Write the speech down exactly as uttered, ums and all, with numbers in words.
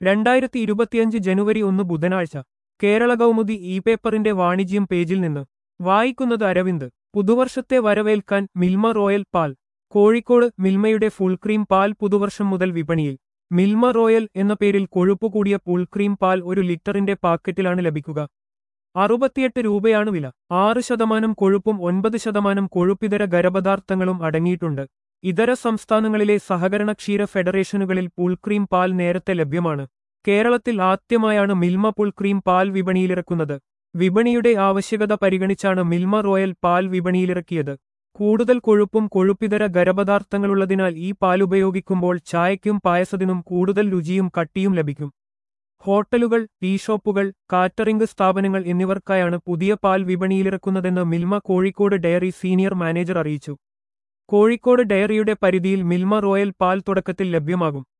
രണ്ടായിരത്തി ഇരുപത്തിയഞ്ച് ജനുവരി ഒന്ന് ബുധനാഴ്ച കേരള കൗമുദി ഇ പേപ്പറിന്റെ വാണിജ്യം പേജിൽ നിന്ന് വായിക്കുന്നത് അരവിന്ദ്. പുതുവർഷത്തെ വരവേൽക്കാൻ മിൽമ റോയൽ പാൽ. കോഴിക്കോട് മിൽമയുടെ ഫുൾക്രീം പാൽ പുതുവർഷം മുതൽ വിപണിയിൽ. മിൽമ റോയൽ എന്ന പേരിൽ കൊഴുപ്പുകൂടിയ ഫുൾക്രീം പാൽ ഒരു ലിറ്ററിന്റെ പാക്കറ്റിലാണ് ലഭിക്കുക. അറുപത്തിയെട്ട് രൂപയാണ് വില. ആറ് ശതമാനം കൊഴുപ്പും ഒൻപത് ശതമാനം കൊഴുപ്പിതര ഖരപദാർത്ഥങ്ങളും അടങ്ങിയിട്ടുണ്ട്. ഇതര സംസ്ഥാനങ്ങളിലെ സഹകരണ ക്ഷീര ഫെഡറേഷനുകളിൽ ഫുൾക്രീം പാൽ നേരത്തെ ലഭ്യമാണ്. കേരളത്തിൽ ആദ്യമായാണ് മിൽമ ഫുൾക്രീം പാൽ വിപണിയിലിറക്കുന്നത്. വിപണിയുടെ ആവശ്യകത പരിഗണിച്ചാണ് മിൽമ റോയൽ പാൽ വിപണിയിലിറക്കിയത്. കൂടുതൽ കൊഴുപ്പും കൊഴുപ്പിതര ഖരപദാർത്ഥങ്ങളുള്ളതിനാൽ ഈ പാൽ ഉപയോഗിക്കുമ്പോൾ ചായയ്ക്കും പായസത്തിനും കൂടുതൽ രുചിയും കട്ടിയും ലഭിക്കും. ഹോട്ടലുകൾ, ടീ ഷോപ്പുകൾ, കാറ്ററിംഗ് സ്ഥാപനങ്ങൾ എന്നിവർക്കായാണ് പുതിയ പാൽ വിപണിയിലിറക്കുന്നതെന്ന് Milma Kozhikode dairy senior manager അറിയിച്ചു. കോഴിക്കോട് ഡയറിയുടെ പരിധിയിൽ മിൽമ റോയൽ പാൽ തുടക്കത്തിൽ ലഭ്യമാകും.